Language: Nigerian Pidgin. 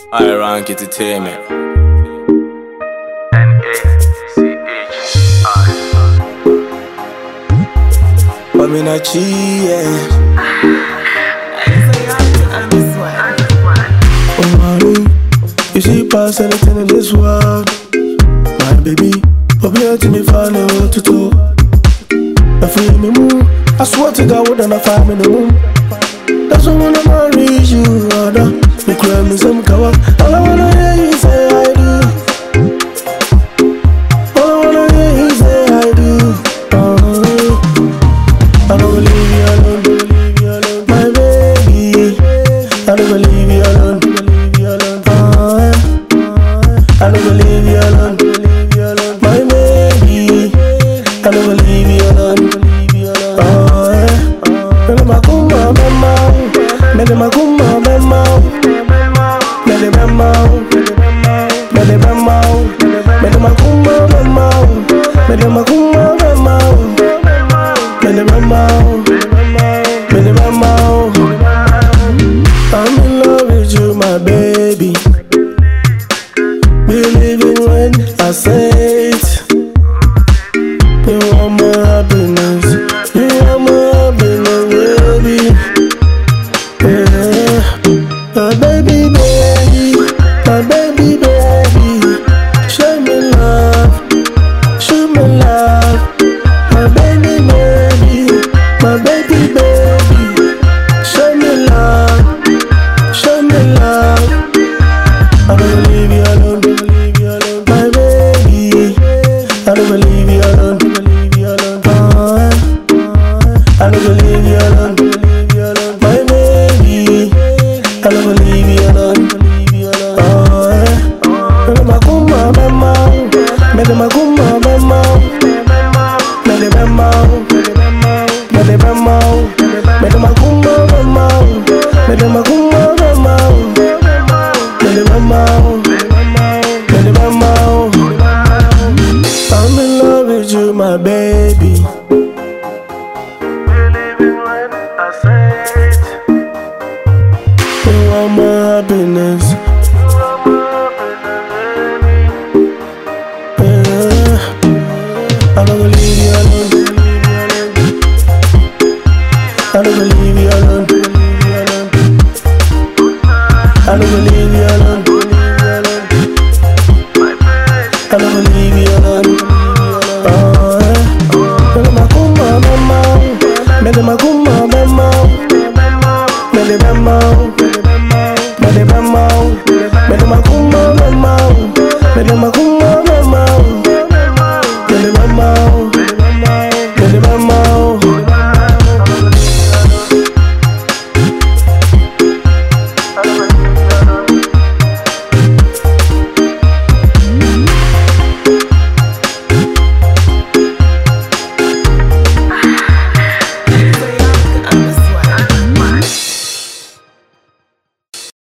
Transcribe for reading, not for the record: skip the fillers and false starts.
I rank entertainment. But me not cheat, Oh, mommy, you see past anything in this world. My baby, but here to me follow to do. If you me move, I swear to God, would I find me the moon? That's why when I'm gonna reach you, other. Me cry me some cover. All I wanna hear you say I do. All I wanna hear you say I do. I don't believe you alone, my baby. I don't believe you alone, I don't believe you alone, my baby. I don't believe you alone. Mele makuma bema, mele makuma bema, mele bema, mele bema, mele makuma bema, mele makuma bema, mele bema, mele bema. I'm in love with you, my baby. Believe it when I say it. You are my happiness. You are my happiness, baby. Yeah. My baby, baby. My baby, baby. Show me love. Show me love. My baby, baby. My baby, baby. Show me love. Show me love. I don't believe you alone. My baby. I don't believe you alone. I don't believe you alone, my baby. I don't believe you alone. Mele makuma bema, mele makuma bema, mele bema, mele bema, mele makuma bema, mele makuma bema, mele bema, mele bema. I'm in love with you, my baby. You are my happiness. Yeah. I don't believe you alone. I don't believe you alone. I don't believe you alone. I don't believe you alone. Mele makuma bema, mele makuma bema, mele bema, mele bema, mele makuma bema, mele makuma.